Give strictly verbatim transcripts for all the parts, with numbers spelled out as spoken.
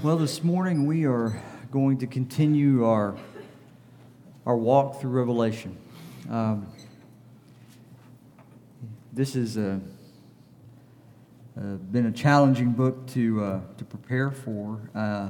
Well, this morning we are going to continue our our walk through Revelation. Um, this has a, uh, been a challenging book to uh, to prepare for. Uh,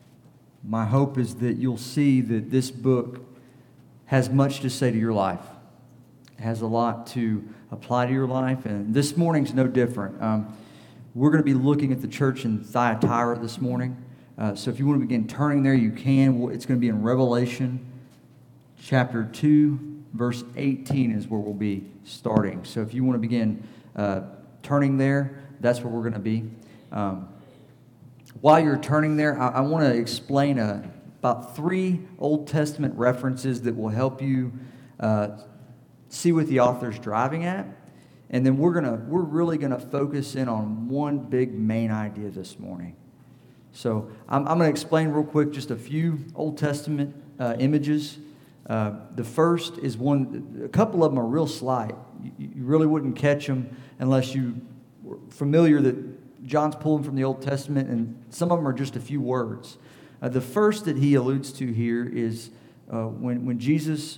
my hope is that you'll see that this book has much to say to your life. It has a lot to apply to your life, and this morning's no different. Um, we're going to be looking at the church in Thyatira this morning. Uh, so if you want to begin turning there, you can. It's going to be in Revelation chapter two, verse eighteen is where we'll be starting. So if you want to begin uh, turning there, that's where we're going to be. Um, while you're turning there, I, I want to explain a, about three Old Testament references that will help you uh, see what the author's driving at. And then we're gonna we're really going to focus in on one big main idea this morning. So I'm, I'm going to explain real quick just a few Old Testament uh, images. Uh, the first is one, a couple of them are real slight. You, you really wouldn't catch them unless you were familiar that John's pulling from the Old Testament, and some of them are just a few words. Uh, the first that he alludes to here is uh, when, when Jesus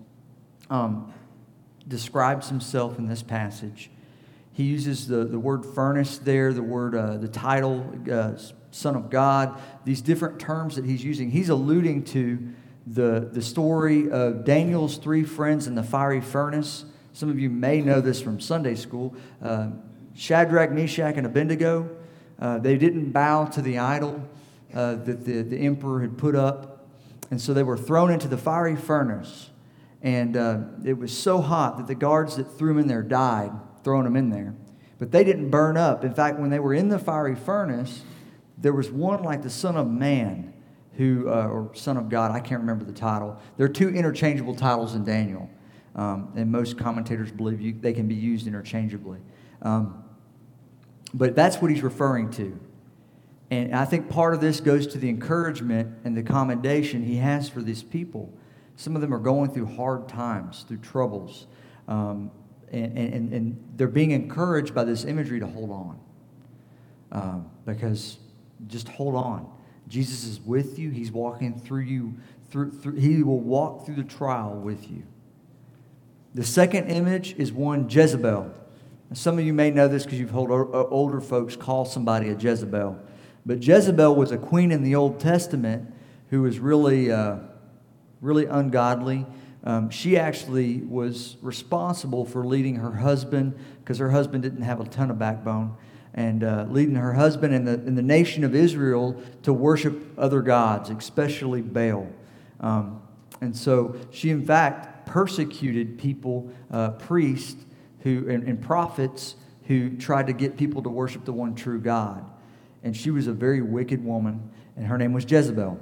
um, describes himself in this passage. He uses the, the word furnace there, the word, uh, the title, uh, Son of God, these different terms that he's using. He's alluding to the, the story of Daniel's three friends in the fiery furnace. Some of you may know this from Sunday school. Uh, Shadrach, Meshach, and Abednego, uh, they didn't bow to the idol uh, that the, the emperor had put up. And so they were thrown into the fiery furnace. And uh, it was so hot that the guards that threw them in there died, throwing them in there. But they didn't burn up. In fact, when they were in the fiery furnace, there was one like the Son of Man, who, uh, or Son of God, I can't remember the title. There are two interchangeable titles in Daniel, um, and most commentators believe you, they can be used interchangeably. Um, but that's what he's referring to. And I think part of this goes to the encouragement and the commendation he has for these people. Some of them are going through hard times, through troubles, um, and, and, and they're being encouraged by this imagery to hold on, um, because just hold on. Jesus is with you. He's walking through you. Through, through, he will walk through the trial with you. The second image is one Jezebel. Some of you may know this because you've heard older folks call somebody a Jezebel. But Jezebel was a queen in the Old Testament who was really, uh, really ungodly. Um, she actually was responsible for leading her husband, because her husband didn't have a ton of backbone, and uh, leading her husband and the, and the nation of Israel to worship other gods, especially Baal. Um, and so she, in fact, persecuted people, uh, priests who and, and prophets who tried to get people to worship the one true God. And she was a very wicked woman, and her name was Jezebel.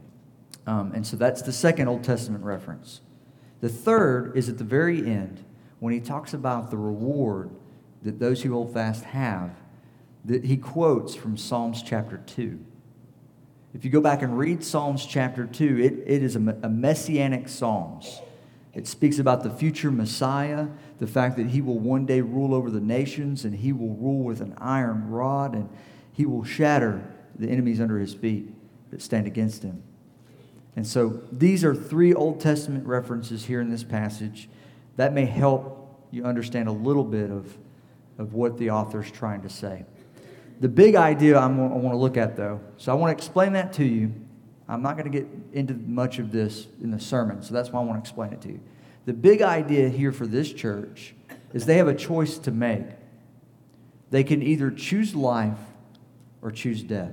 Um, and so that's the second Old Testament reference. The third is at the very end, when he talks about the reward that those who hold fast have, that he quotes from Psalms chapter two. If you go back and read Psalms chapter two, it, it is a, a messianic Psalms. It speaks about the future Messiah, the fact that he will one day rule over the nations, and he will rule with an iron rod, and he will shatter the enemies under his feet that stand against him. And so these are three Old Testament references here in this passage that may help you understand a little bit of, of what the author's trying to say. The big idea I'm, I want to look at, though, so I want to explain that to you. I'm not going to get into much of this in the sermon, so that's why I want to explain it to you. The big idea here for this church is they have a choice to make. They can either choose life or choose death.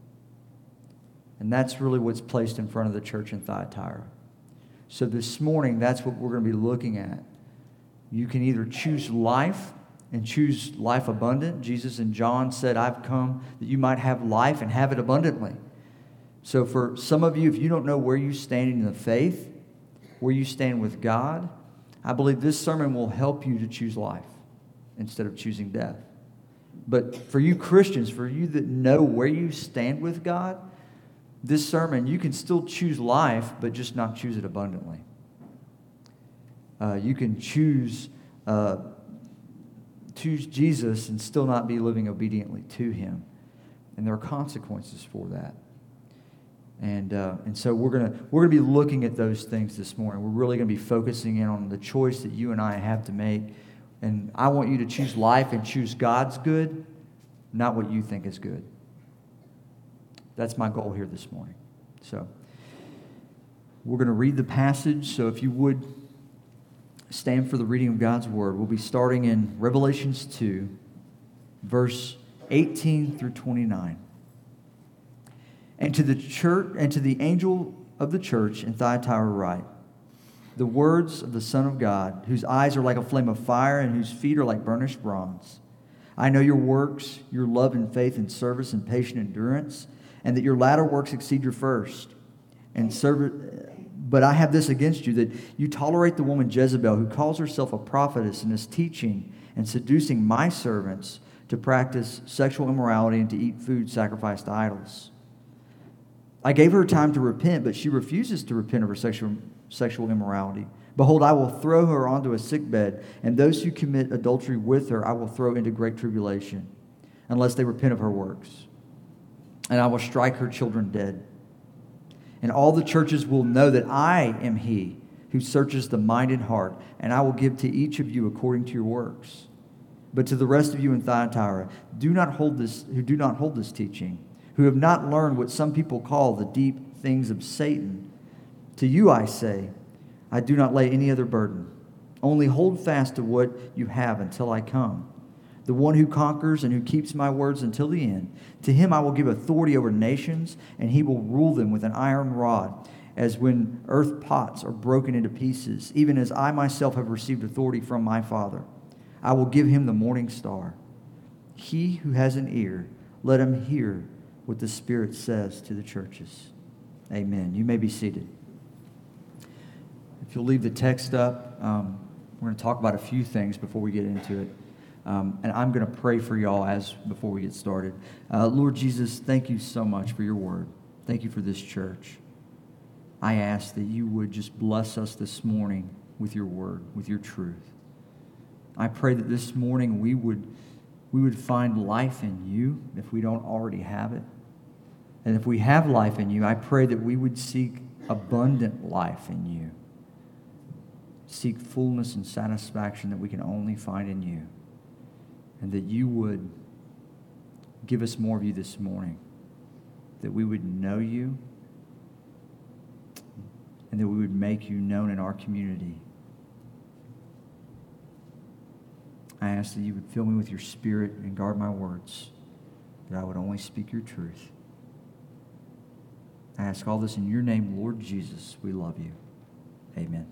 And that's really what's placed in front of the church in Thyatira. So this morning, that's what we're going to be looking at. You can either choose life and choose life abundant. Jesus and John said, I've come that you might have life and have it abundantly. So for some of you, if you don't know where you stand in the faith, where you stand with God, I believe this sermon will help you to choose life instead of choosing death. But for you Christians, for you that know where you stand with God, this sermon, you can still choose life, but just not choose it abundantly. Uh, you can choose uh, choose Jesus and still not be living obediently to him. And there are consequences for that. And uh, and so we're gonna we're gonna be looking at those things this morning. We're really gonna be focusing in on the choice that you and I have to make. And I want you to choose life and choose God's good, not what you think is good. That's my goal here this morning. So we're going to read the passage. So if you would stand for the reading of God's word, we'll be starting in Revelations two, verse eighteen through twenty-nine. And to the church and to the angel of the church in Thyatira write, the words of the Son of God, whose eyes are like a flame of fire and whose feet are like burnished bronze. I know your works, your love and faith and service and patient endurance, and that your latter works exceed your first. And serve, but I have this against you, that you tolerate the woman Jezebel, who calls herself a prophetess and is teaching and seducing my servants to practice sexual immorality and to eat food sacrificed to idols. I gave her time to repent, but she refuses to repent of her sexual, sexual immorality. Behold, I will throw her onto a sickbed, and those who commit adultery with her I will throw into great tribulation, unless they repent of her works. And I will strike her children dead. And all the churches will know that I am he who searches the mind and heart, and I will give to each of you according to your works. But to the rest of you in Thyatira, do not hold this, who do not hold this teaching, who have not learned what some people call the deep things of Satan, to you I say, I do not lay any other burden. Only hold fast to what you have until I come. The one who conquers and who keeps my words until the end, to him I will give authority over nations, and he will rule them with an iron rod, as when earth pots are broken into pieces, even as I myself have received authority from my Father. I will give him the morning star. He who has an ear, let him hear what the Spirit says to the churches. Amen. You may be seated. If you'll leave the text up, um, we're going to talk about a few things before we get into it. Um, and I'm going to pray for y'all as before we get started. Uh, Lord Jesus, thank you so much for your word. Thank you for this church. I ask that you would just bless us this morning with your word, with your truth. I pray that this morning we would we would find life in you if we don't already have it. And if we have life in you, I pray that we would seek abundant life in you. Seek fullness and satisfaction that we can only find in you. And that you would give us more of you this morning. That we would know you. And that we would make you known in our community. I ask that you would fill me with your Spirit and guard my words. That I would only speak your truth. I ask all this in your name, Lord Jesus. We love you. Amen.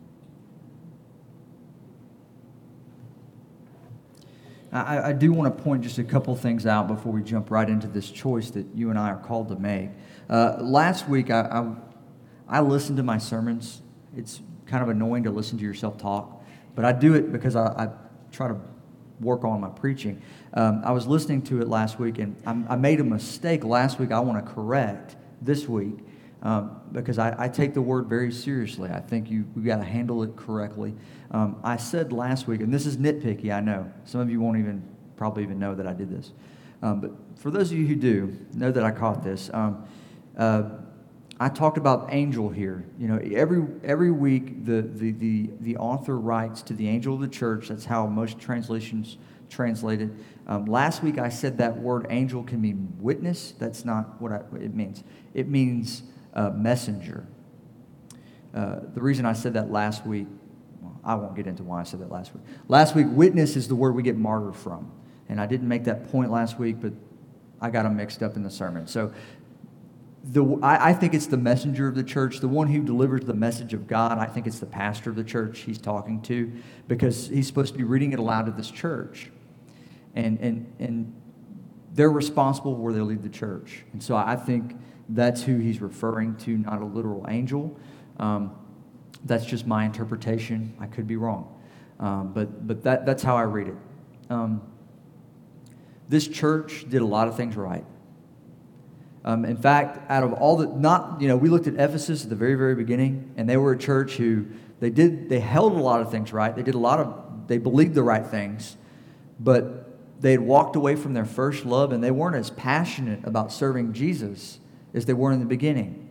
I, I do want to point just a couple things out before we jump right into this choice that you and I are called to make. Uh, last week, I, I, I listened to my sermons. It's kind of annoying to listen to yourself talk, but I do it because I, I try to work on my preaching. Um, I was listening to it last week, and I, I made a mistake last week I want to correct this week. Um, because I, I take the word very seriously. I think you we got to handle it correctly. Um, I said last week, and this is nitpicky, I know. Some of you won't even probably even know that I did this. Um, but for those of you who do, know that I caught this. Um, uh, I talked about angel here. You know, every every week the, the, the, the author writes to the angel of the church. That's how most translations translate it. Um, last week I said that word angel can mean witness. That's not what I, it means. It means Uh, messenger. Uh, the reason I said that last week, well, I won't get into why I said that last week. Last week, witness is the word we get martyr from. And I didn't make that point last week, but I got them mixed up in the sermon. So the I, I think it's the messenger of the church, the one who delivers the message of God. I think it's the pastor of the church he's talking to, because he's supposed to be reading it aloud to this church. And, and, and they're responsible where they lead the church. And so I think that's who he's referring to, not a literal angel. Um, that's just my interpretation. I could be wrong. Um, but but that that's how I read it. Um, this church did a lot of things right. Um, in fact, out of all the, not, you know, we looked at Ephesus at the very, very beginning, and they were a church who, they did, they held a lot of things right. They did a lot of, they believed the right things, but they had walked away from their first love, and they weren't as passionate about serving Jesus as they were in the beginning.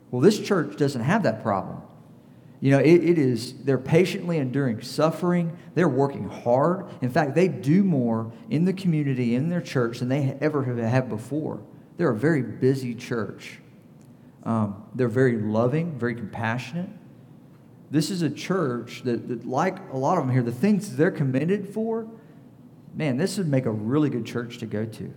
Well, this church doesn't have that problem. You know, it, it is, they're patiently enduring suffering. They're working hard. In fact, they do more in the community, in their church, than they ever have before. They're a very busy church. Um, they're very loving, very compassionate. This is a church that, that, like a lot of them here, the things they're committed for, man, this would make a really good church to go to.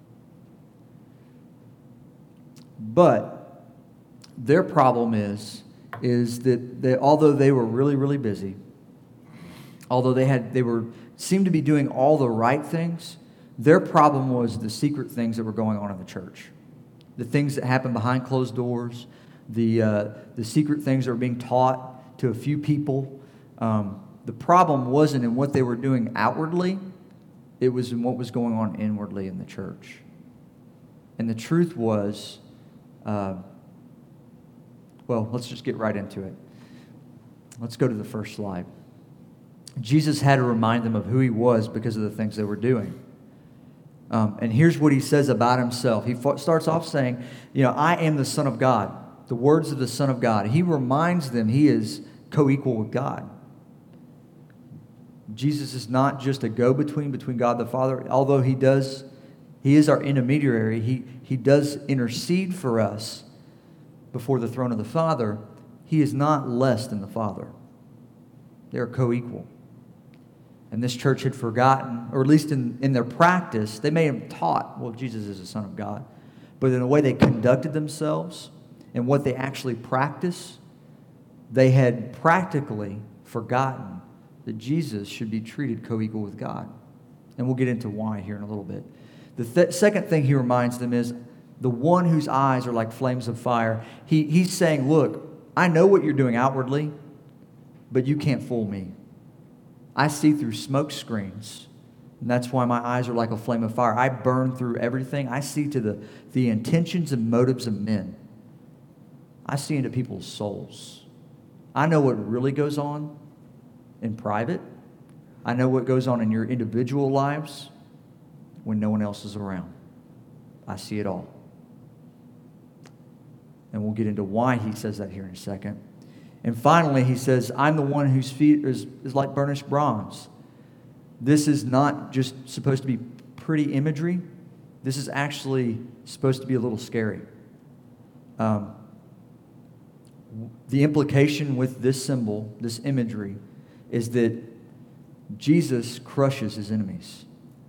But their problem is, is that they, although they were really, really busy, although they had, they were seemed to be doing all the right things, their problem was the secret things that were going on in the church, the things that happened behind closed doors, the uh, the secret things that were being taught to a few people. Um, the problem wasn't in what they were doing outwardly; it was in what was going on inwardly in the church. And the truth was. Uh, Well, let's just get right into it. Let's go to the first slide. Jesus had to remind them of who he was because of the things they were doing. Um, and here's what he says about himself. He f- starts off saying, you know, I am the Son of God, the words of the Son of God. He reminds them he is co-equal with God. Jesus is not just a go-between between God the Father, although he does, he is our intermediary. He, he does intercede for us before the throne of the Father. He is not less than the Father. They are co-equal. And this church had forgotten, or at least in, in their practice, they may have taught, well, Jesus is the Son of God. But in the way they conducted themselves and what they actually practice, they had practically forgotten that Jesus should be treated co-equal with God. And we'll get into why here in a little bit. The th- second thing he reminds them is, the one whose eyes are like flames of fire. He, he's saying, look, I know what you're doing outwardly, but you can't fool me. I see through smoke screens, and that's why my eyes are like a flame of fire. I burn through everything. I see to the, the intentions and motives of men. I see into people's souls. I know what really goes on in private. I know what goes on in your individual lives when no one else is around. I see it all. And we'll get into why he says that here in a second. And finally, he says, I'm the one whose feet is, is like burnished bronze. This is not just supposed to be pretty imagery. This is actually supposed to be a little scary. Um, the implication with this symbol, this imagery, is that Jesus crushes his enemies.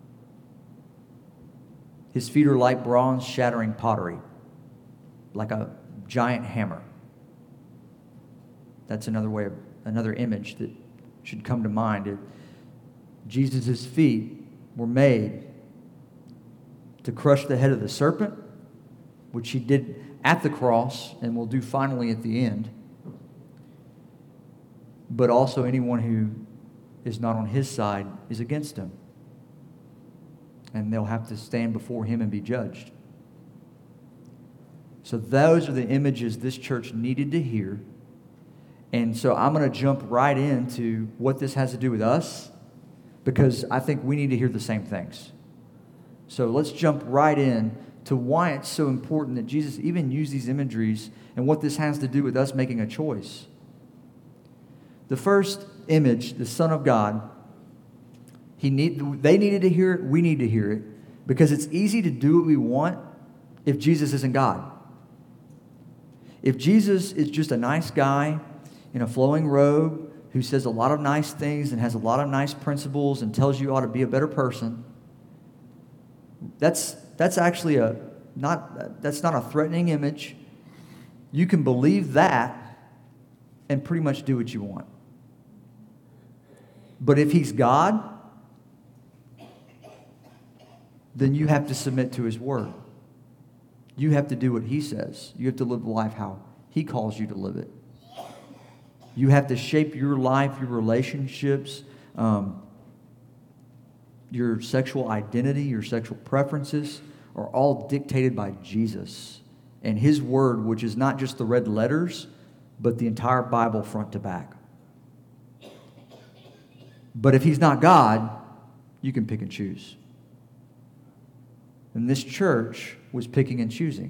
His feet are like bronze shattering pottery, like a giant hammer. That's another way, of, another image that should come to mind. It, Jesus' feet were made to crush the head of the serpent, which he did at the cross and will do finally at the end, but also anyone who is not on his side is against him. And they'll have to stand before him and be judged. So those are the images this church needed to hear. And so I'm going to jump right into what this has to do with us, because I think we need to hear the same things. So let's jump right in to why it's so important that Jesus even used these imageries and what this has to do with us making a choice. The first image, the Son of God, he need, they needed to hear it, we need to hear it, because it's easy to do what we want if Jesus isn't God. If Jesus is just a nice guy in a flowing robe who says a lot of nice things and has a lot of nice principles and tells you you ought to be a better person, that's that's actually a not that's not a threatening image. You can believe that and pretty much do what you want. But if he's God, then you have to submit to his word. You have to do what he says. You have to live life how he calls you to live it. You have to shape your life, your relationships, um, your sexual identity, your sexual preferences are all dictated by Jesus and his word, which is not just the red letters, but the entire Bible front to back. But if he's not God, you can pick and choose. And this church was picking and choosing.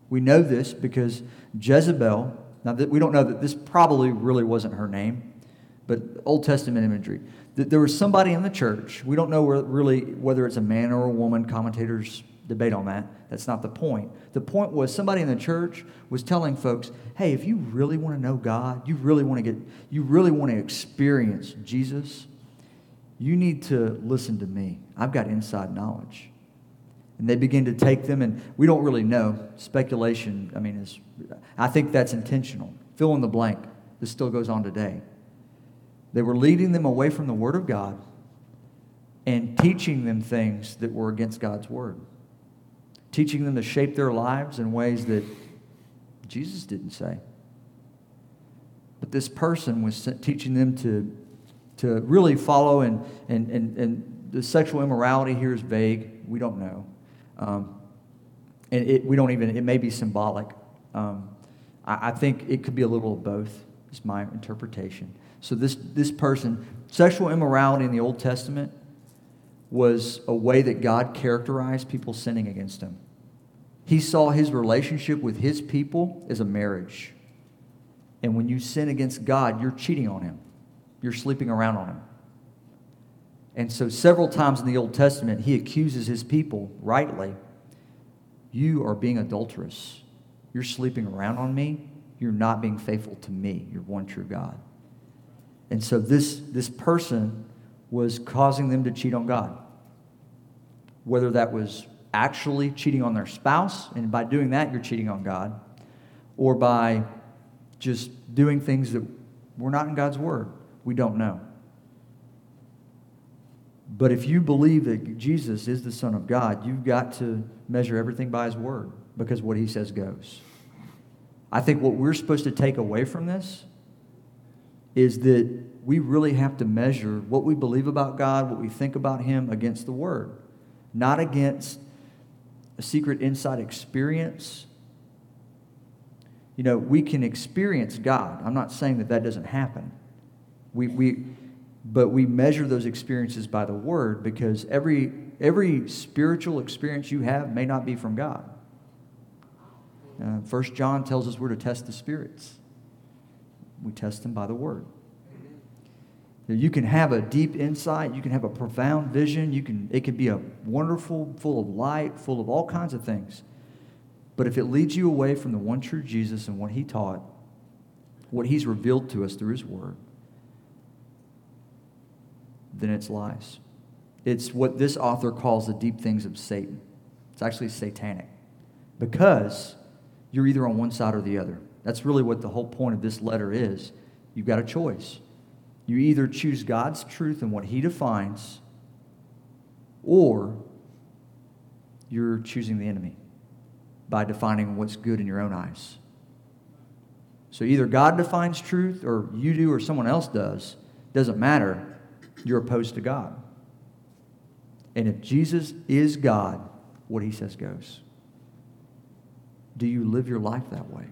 We know this because Jezebel, now that we don't know that this probably really wasn't her name, but Old Testament imagery. That there was somebody in the church. We don't know where, really whether it's a man or a woman. Commentators debate on that. That's not the point. The point was somebody in the church was telling folks, hey, if you really want to know God, you really want to get, you really want to experience Jesus, you need to listen to me. I've got inside knowledge. And they begin to take them, and we don't really know. Speculation, I mean, is I think that's intentional. Fill in the blank. This still goes on today. They were leading them away from the Word of God and teaching them things that were against God's Word. Teaching them to shape their lives in ways that Jesus didn't say. But this person was teaching them to, to really follow, and, and, and, and the sexual immorality here is vague. We don't know. Um, and it, we don't even, it may be symbolic. Um, I, I think it could be a little of both, is my interpretation. So this, this person, sexual immorality in the Old Testament was a way that God characterized people sinning against him. He saw his relationship with his people as a marriage. And when you sin against God, you're cheating on him. You're sleeping around on him. And so several times in the Old Testament, he accuses his people, rightly, you are being adulterous. You're sleeping around on me. You're not being faithful to me, your one true God. And so this, this person was causing them to cheat on God. Whether that was actually cheating on their spouse, and by doing that, you're cheating on God, or by just doing things that were not in God's Word. We don't know. But if you believe that Jesus is the Son of God, you've got to measure everything by His Word, because what He says goes. I think what we're supposed to take away from this is that we really have to measure what we believe about God, what we think about Him, against the Word. Not against a secret inside experience. You know, we can experience God. I'm not saying that that doesn't happen. We, we, but we measure those experiences by the Word, because every, every spiritual experience you have may not be from God. Uh, First John tells us we're to test the spirits. We test them by the Word. You can have a deep insight. You can have a profound vision. You can. It can be a wonderful, full of light, full of all kinds of things. But if it leads you away from the one true Jesus and what He taught, what He's revealed to us through His Word, then it's lies. It's what this author calls the deep things of Satan. It's actually satanic, because you're either on one side or the other. That's really what the whole point of this letter is. You've got a choice. You either choose God's truth and what He defines, or you're choosing the enemy by defining what's good in your own eyes. So either God defines truth, or you do, or someone else does. Doesn't matter. You're opposed to God. And if Jesus is God, what He says goes. Do you live your life that way?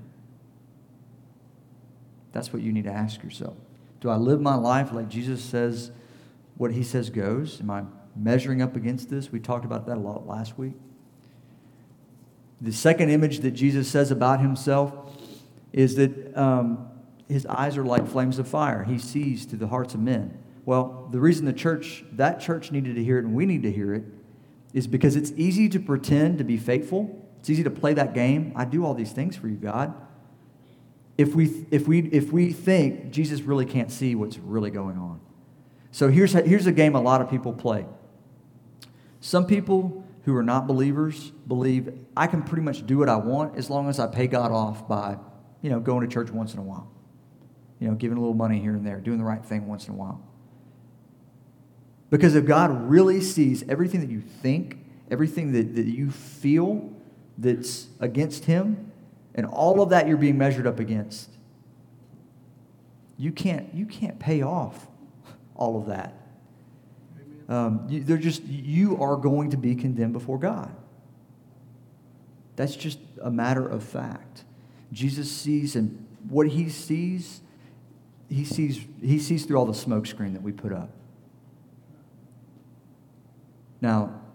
That's what you need to ask yourself. Do I live my life like Jesus says, what He says goes? Am I measuring up against this? We talked about that a lot last week. The second image that Jesus says about Himself is that um, His eyes are like flames of fire. He sees to the hearts of men. Well, the reason the church, that church needed to hear it, and we need to hear it, is because it's easy to pretend to be faithful. It's easy to play that game. I do all these things for you, God. If we if we if we think Jesus really can't see what's really going on. So here's here's a game a lot of people play. Some people who are not believers believe I can pretty much do what I want as long as I pay God off by, you know, going to church once in a while. You know, giving a little money here and there, doing the right thing once in a while. Because if God really sees everything that you think, everything that, that you feel that's against Him, and all of that you're being measured up against, you can't you can't pay off all of that. Um, you, they're just you are going to be condemned before God. That's just a matter of fact. Jesus sees, and what He sees, He sees He sees through all the smoke screen that we put up. Now,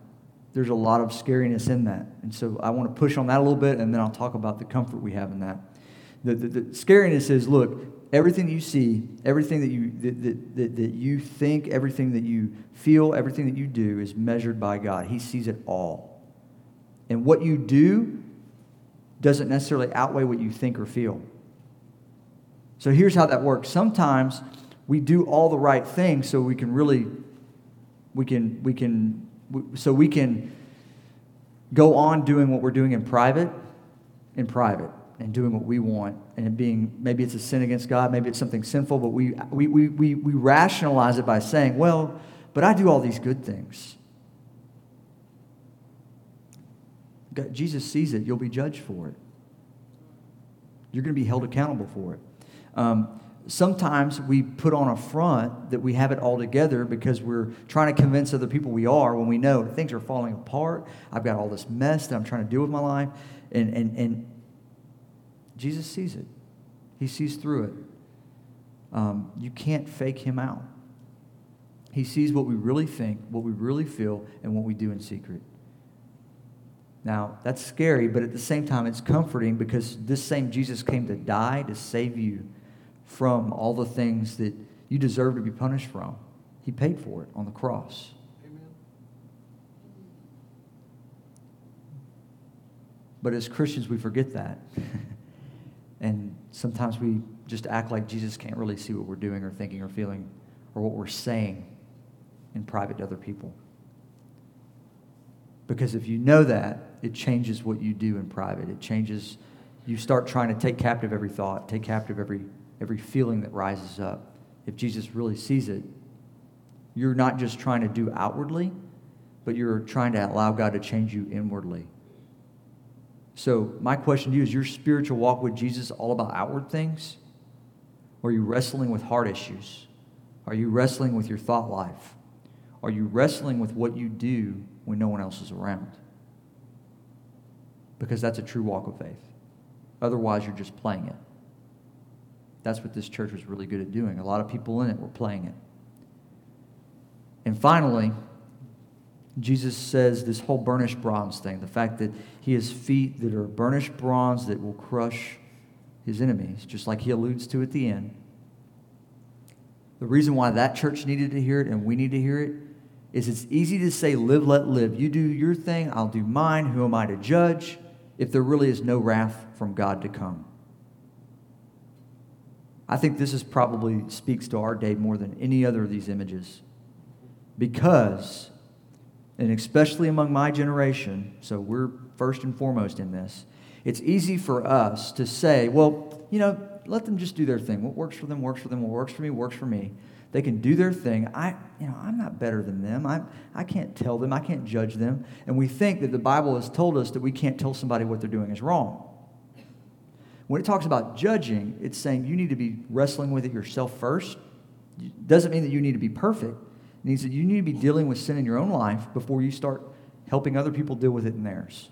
there's a lot of scariness in that. And so I want to push on that a little bit, and then I'll talk about the comfort we have in that. The, the, the scariness is, look, everything you see, everything that you that, that, that, that you think, everything that you feel, everything that you do is measured by God. He sees it all. And what you do doesn't necessarily outweigh what you think or feel. So here's how that works. Sometimes we do all the right things so we can really, we can, we can, so we can go on doing what we're doing in private, in private, and doing what we want, and it being, maybe it's a sin against God, maybe it's something sinful, but we, we, we, we, we rationalize it by saying, well, but I do all these good things. God, Jesus sees it. You'll be judged for it. You're going to be held accountable for it. Um, sometimes we put on a front that we have it all together because we're trying to convince other people we are when we know things are falling apart. I've got all this mess that I'm trying to deal with my life. And, and, and Jesus sees it. He sees through it. Um, you can't fake him out. He sees what we really think, what we really feel, and what we do in secret. Now, that's scary, but at the same time, it's comforting because this same Jesus came to die to save you from all the things that you deserve to be punished from. He paid for it on the cross. Amen. But as Christians, we forget that. And sometimes we just act like Jesus can't really see what we're doing or thinking or feeling or what we're saying in private to other people. Because if you know that, it changes what you do in private. It changes, you start trying to take captive every thought, take captive every, every feeling that rises up. If Jesus really sees it, you're not just trying to do outwardly, but you're trying to allow God to change you inwardly. So my question to you is, your spiritual walk with Jesus all about outward things? Or are you wrestling with heart issues? Are you wrestling with your thought life? Are you wrestling with what you do when no one else is around? Because that's a true walk of faith. Otherwise, you're just playing it. That's what this church was really good at doing. A lot of people in it were playing it. And finally, Jesus says this whole burnished bronze thing, the fact that he has feet that are burnished bronze that will crush his enemies, just like he alludes to at the end. The reason why that church needed to hear it and we need to hear it is it's easy to say, live, let live. You do your thing, I'll do mine. Who am I to judge? If there really is no wrath from God to come. I think this is probably speaks to our day more than any other of these images. Because, and especially among my generation, so we're first and foremost in this, it's easy for us to say, well, you know, let them just do their thing. What works for them works for them. What works for me works for me. They can do their thing. I, you know, I'm not better than them. I, I can't tell them. I can't judge them. And we think that the Bible has told us that we can't tell somebody what they're doing is wrong. When it talks about judging, it's saying you need to be wrestling with it yourself first. It doesn't mean that you need to be perfect. It means that you need to be dealing with sin in your own life before you start helping other people deal with it in theirs.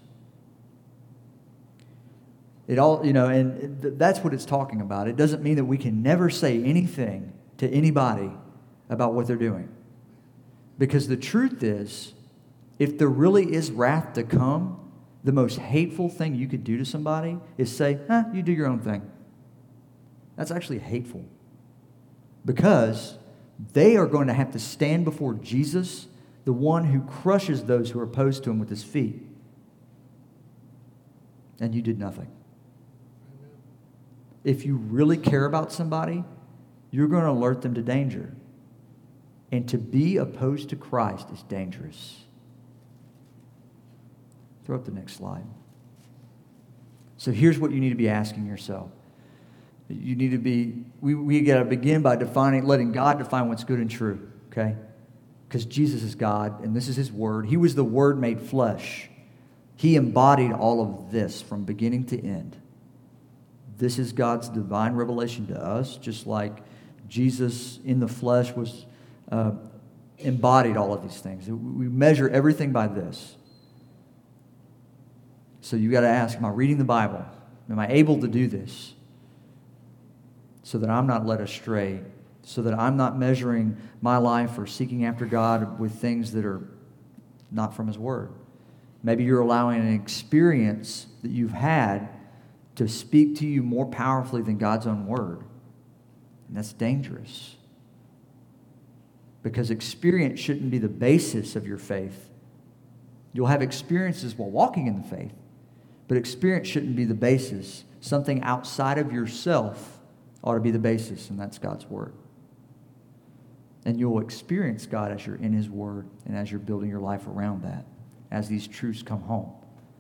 It all, you know, and that's what it's talking about. It doesn't mean that we can never say anything to anybody about what they're doing. Because the truth is, if there really is wrath to come, the most hateful thing you could do to somebody is say, huh, you do your own thing. That's actually hateful. Because they are going to have to stand before Jesus, the one who crushes those who are opposed to him with his feet. And you did nothing. If you really care about somebody, you're going to alert them to danger. And to be opposed to Christ is dangerous. Throw up the next slide. So here's what you need to be asking yourself. You need to be, we, we got to begin by defining, letting God define what's good and true, okay? Because Jesus is God, and this is his word. He was the Word made flesh. He embodied all of this from beginning to end. This is God's divine revelation to us, just like Jesus in the flesh was uh, embodied all of these things. We measure everything by this. So you got to ask, am I reading the Bible? Am I able to do this? So that I'm not led astray, so that I'm not measuring my life or seeking after God with things that are not from his word. Maybe you're allowing an experience that you've had to speak to you more powerfully than God's own word. And that's dangerous. Because experience shouldn't be the basis of your faith. You'll have experiences while walking in the faith, but experience shouldn't be the basis. Something outside of yourself ought to be the basis, and that's God's word. And you'll experience God as you're in His word and as you're building your life around that, as these truths come home.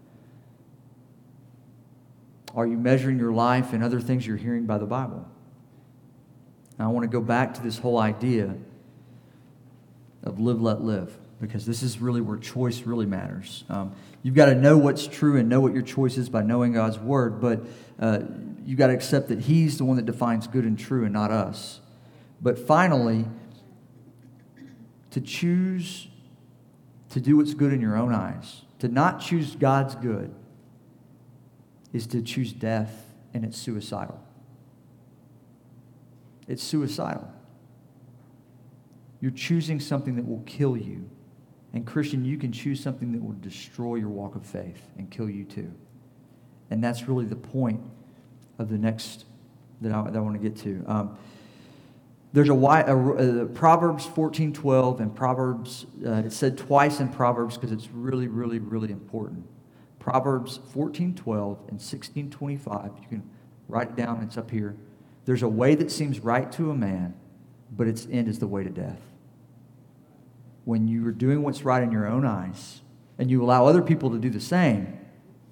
Are you measuring your life and other things you're hearing by the Bible? Now, I want to go back to this whole idea of live, let live, because this is really where choice really matters. Um, you've got to know what's true and know what your choice is by knowing God's word, but uh, you've got to accept that He's the one that defines good and true and not us. But finally, to choose to do what's good in your own eyes, to not choose God's good, is to choose death, and it's suicidal. It's suicidal. You're choosing something that will kill you. And Christian, you can choose something that will destroy your walk of faith and kill you too. And that's really the point of the next that I, that I want to get to. Um, there's a, a, a Proverbs fourteen twelve and Proverbs, uh, it's said twice in Proverbs because it's really, really, really important. Proverbs fourteen twelve and sixteen twenty-five. You can write it down. It's up here. There's a way that seems right to a man, but its end is the way to death. When you are doing what's right in your own eyes, and you allow other people to do the same,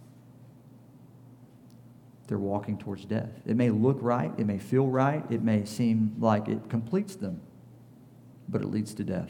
they're walking towards death. It may look right, it may feel right, it may seem like it completes them, but it leads to death.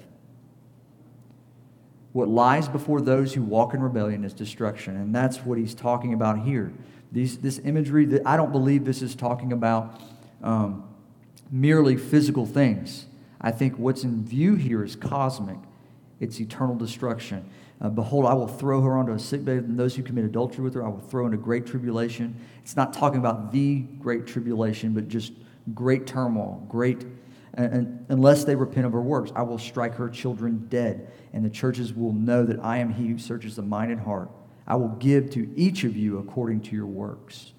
What lies before those who walk in rebellion is destruction, and that's what he's talking about here. These, this imagery, that I don't believe this is talking about um, merely physical things. I think what's in view here is cosmic. It's eternal destruction. Uh, Behold, I will throw her onto a sickbed, and those who commit adultery with her I will throw into great tribulation. It's not talking about the great tribulation, but just great turmoil, great, and, and unless they repent of her works. I will strike her children dead, and the churches will know that I am He who searches the mind and heart. I will give to each of you according to your works.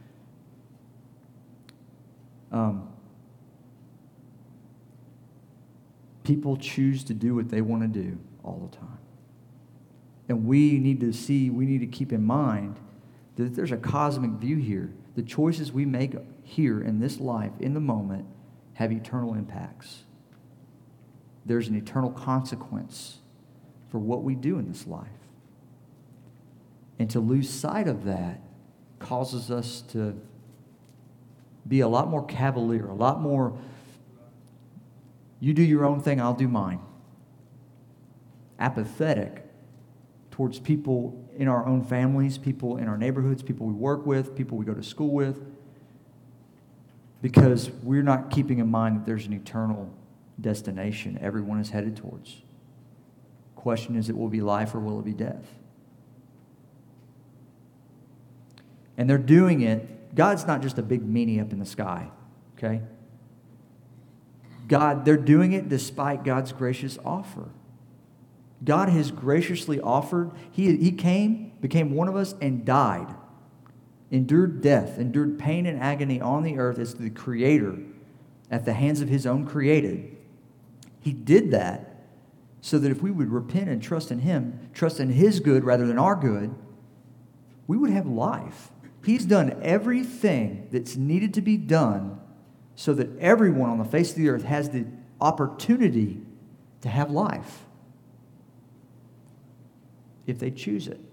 Um, people choose to do what they want to do all the time. And we need to see, we need to keep in mind that there's a cosmic view here. The choices we make here in this life, in the moment, have eternal impacts. There's an eternal consequence for what we do in this life. And to lose sight of that causes us to be a lot more cavalier, a lot more, you do your own thing, I'll do mine. Apathetic towards people in our own families, people in our neighborhoods, people we work with, people we go to school with, because we're not keeping in mind that there's an eternal destination everyone is headed towards. Question is, it will be life or will it be death? And they're doing it. God's not just a big meanie up in the sky, okay? God, they're doing it despite God's gracious offer. God has graciously offered. He, he came, became one of us, and died. Endured death, endured pain and agony on the earth as the Creator at the hands of His own created. He did that so that if we would repent and trust in Him, trust in His good rather than our good, we would have life. He's done everything that's needed to be done so that everyone on the face of the earth has the opportunity to have life if they choose it.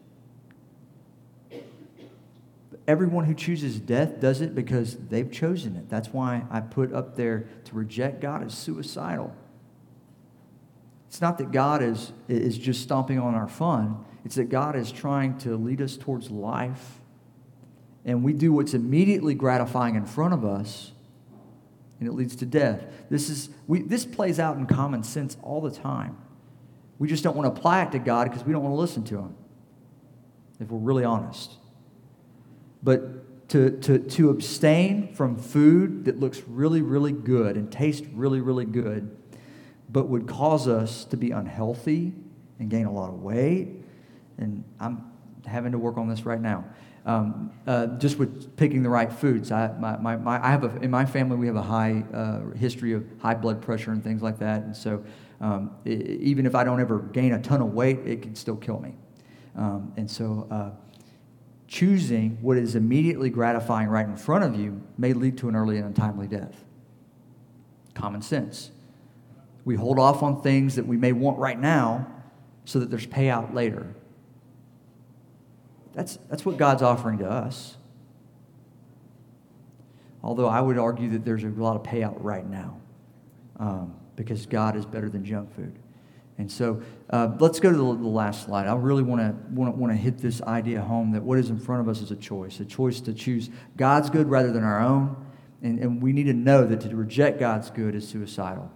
But everyone who chooses death does it because they've chosen it. That's why I put up there to reject God is suicidal. It's not that God is, is just stomping on our fun. It's that God is trying to lead us towards life. And we do what's immediately gratifying in front of us, and it leads to death. This is we. This plays out in common sense all the time. We just don't want to apply it to God because we don't want to listen to Him, if we're really honest. But to, to, to abstain from food that looks really, really good and tastes really, really good, but would cause us to be unhealthy and gain a lot of weight and I'm having to work on this right now. Um, uh, just with picking the right foods. I, my, my, my, I have a, in my family, we have a high uh, history of high blood pressure and things like that. And so um, I even if I don't ever gain a ton of weight, it can still kill me. Um, and so uh, choosing what is immediately gratifying right in front of you may lead to an early and untimely death. Common sense. We hold off on things that we may want right now so that there's payout later. That's, that's what God's offering to us. Although I would argue that there's a lot of payout right now um, because God is better than junk food. And so uh, let's go to the, the last slide. I really want to want to want to hit this idea home that what is in front of us is a choice, a choice to choose God's good rather than our own. And, and we need to know that to reject God's good is suicidal.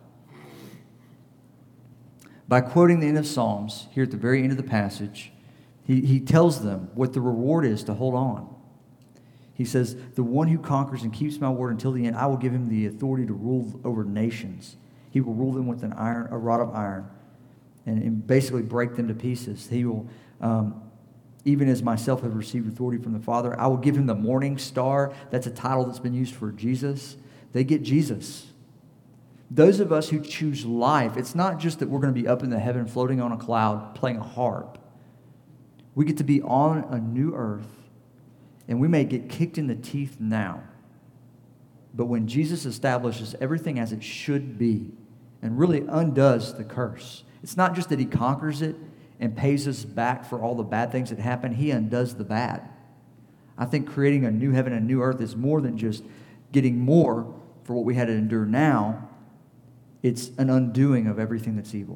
By quoting the end of Psalms here at the very end of the passage, He, he tells them what the reward is to hold on. He says, the one who conquers and keeps my word until the end, I will give him the authority to rule over nations. He will rule them with an iron, a rod of iron, and, and basically break them to pieces. He will, um, even as myself have received authority from the Father, I will give him the morning star. That's a title that's been used for Jesus. They get Jesus. Those of us who choose life, it's not just that we're going to be up in the heaven floating on a cloud playing a harp. We get to be on a new earth, and we may get kicked in the teeth now. But when Jesus establishes everything as it should be and really undoes the curse, it's not just that he conquers it and pays us back for all the bad things that happen. He undoes the bad. I think creating a new heaven and a new earth is more than just getting more for what we had to endure now. It's an undoing of everything that's evil.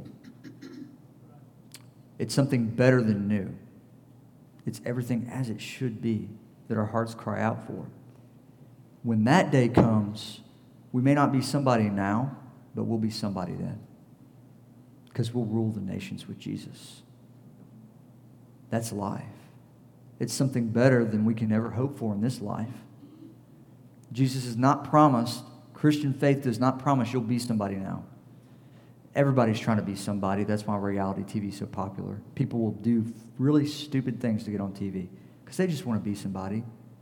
It's something better than new. It's everything as it should be that our hearts cry out for. When that day comes, we may not be somebody now, but we'll be somebody then. Because we'll rule the nations with Jesus. That's life. It's something better than we can ever hope for in this life. Jesus has not promised, Christian faith does not promise you'll be somebody now. Everybody's trying to be somebody. That's why reality T V is so popular. People will do really stupid things to get on T V because they just want to be somebody.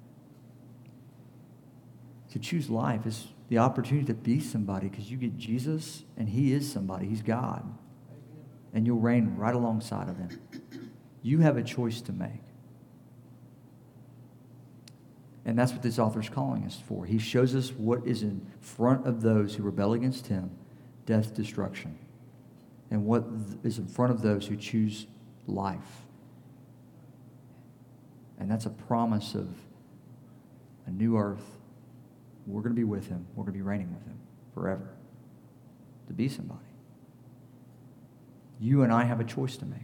To choose life is the opportunity to be somebody because you get Jesus and he is somebody. He's God. And you'll reign right alongside of him. You have a choice to make. And that's what this author's calling us for. He shows us what is in front of those who rebel against him, death, destruction. And what is in front of those who choose life. And that's a promise of a new earth. We're going to be with him. We're going to be reigning with him forever. To be somebody. You and I have a choice to make.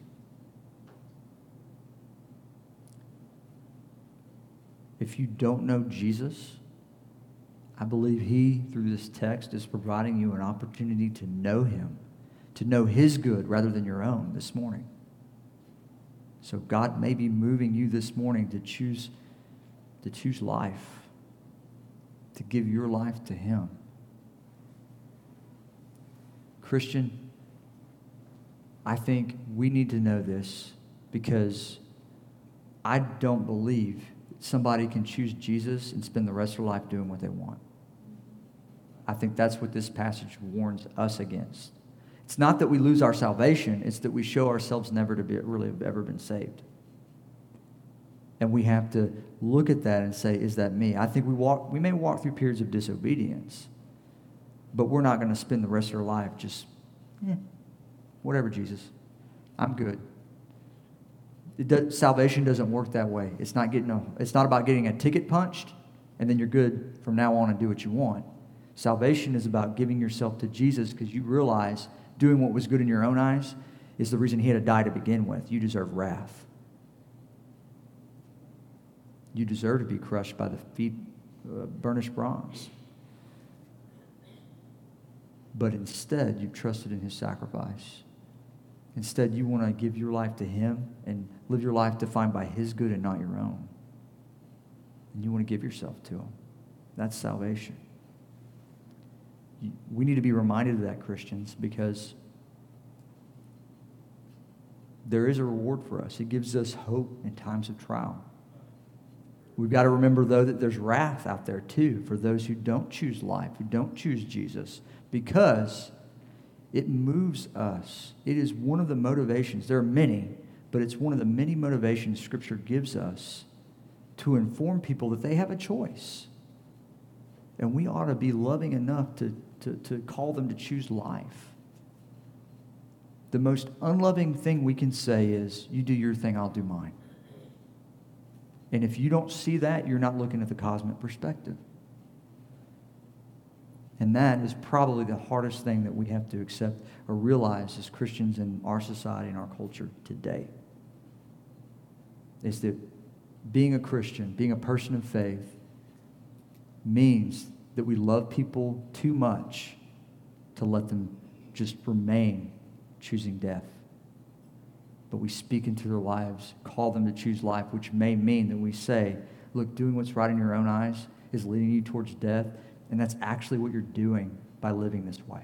If you don't know Jesus, I believe he, through this text, is providing you an opportunity to know him, to know his good rather than your own this morning. So God may be moving you this morning to choose, to choose life, to give your life to him. Christian, I think we need to know this because I don't believe somebody can choose Jesus and spend the rest of their life doing what they want. I think that's what this passage warns us against. It's not that we lose our salvation, it's that we show ourselves never to be really have ever been saved. And we have to look at that and say, is that me? I think we walk we may walk through periods of disobedience, but we're not going to spend the rest of our life just, eh, whatever, Jesus. I'm good. It does, salvation doesn't work that way. It's not getting a, it's not about getting a ticket punched and then you're good from now on and do what you want. Salvation is about giving yourself to Jesus because you realize doing what was good in your own eyes is the reason he had to die to begin with. You deserve wrath. You deserve to be crushed by the feet, uh, burnished bronze. But instead, you've trusted in his sacrifice. Instead, you want to give your life to him and live your life defined by his good and not your own. And you want to give yourself to him. That's salvation. We need to be reminded of that, Christians, because there is a reward for us. It gives us hope in times of trial. We've got to remember, though, that there's wrath out there, too, for those who don't choose life, who don't choose Jesus, because it moves us. It is one of the motivations. There are many, but it's one of the many motivations Scripture gives us to inform people that they have a choice. And we ought to be loving enough to, to, to call them to choose life. The most unloving thing we can say is, you do your thing, I'll do mine. And if you don't see that, you're not looking at the cosmic perspective. And that is probably the hardest thing that we have to accept or realize as Christians in our society and our culture today. Is that being a Christian, being a person of faith, means that we love people too much to let them just remain choosing death. But we speak into their lives, call them to choose life, which may mean that we say, look, doing what's right in your own eyes is leading you towards death, and that's actually what you're doing by living this way.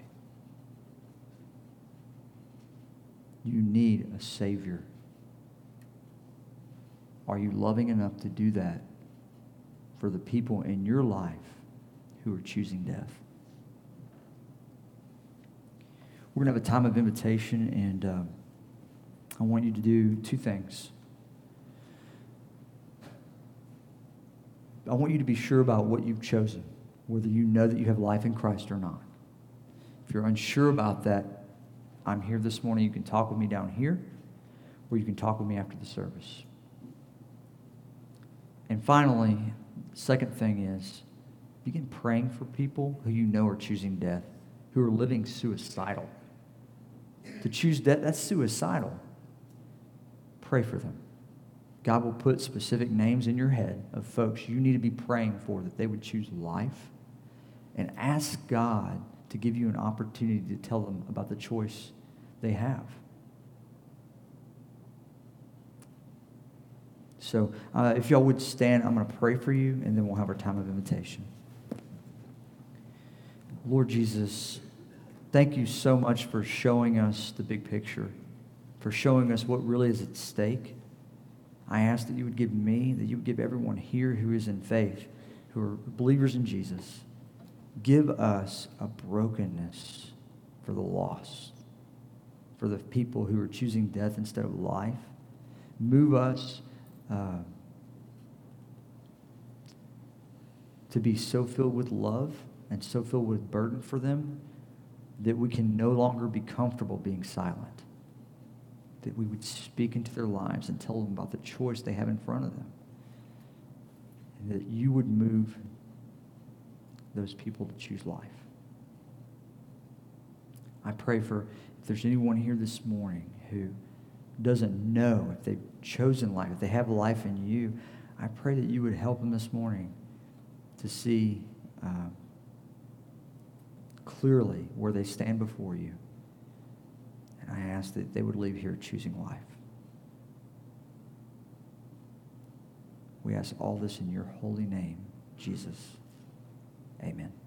You need a Savior. Are you loving enough to do that for the people in your life who are choosing death? We're going to have a time of invitation, and uh, I want you to do two things. I want you to be sure about what you've chosen, whether you know that you have life in Christ or not. If you're unsure about that, I'm here this morning. You can talk with me down here, or you can talk with me after the service. And finally, the second thing is, begin praying for people who you know are choosing death, who are living suicidal. To choose death, that's suicidal. Pray for them. God will put specific names in your head of folks you need to be praying for, that they would choose life. And ask God to give you an opportunity to tell them about the choice they have. So uh, if y'all would stand, I'm going to pray for you, and then we'll have our time of invitation. Lord Jesus, thank you so much for showing us the big picture, for showing us what really is at stake. I ask that you would give me, that you would give everyone here who is in faith, who are believers in Jesus, give us a brokenness for the lost, for the people who are choosing death instead of life. Move us uh, to be so filled with love and so filled with burden for them that we can no longer be comfortable being silent. That we would speak into their lives and tell them about the choice they have in front of them. And that you would move those people to choose life. I pray for, if there's anyone here this morning who doesn't know if they've chosen life, if they have life in you, I pray that you would help them this morning to see uh, clearly where they stand before you. And I ask that they would leave here choosing life. We ask all this in your holy name, Jesus. Amen.